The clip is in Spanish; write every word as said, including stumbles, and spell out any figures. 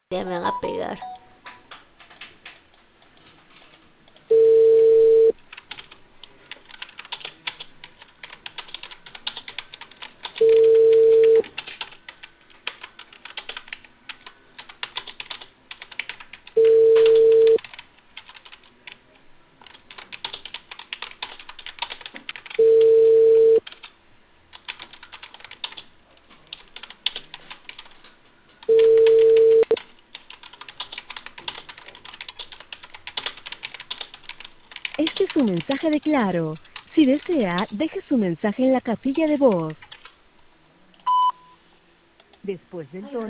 Ya me van a pegar. Este es un mensaje de Claro. Si desea, deje su mensaje en la casilla de voz. Después del tono.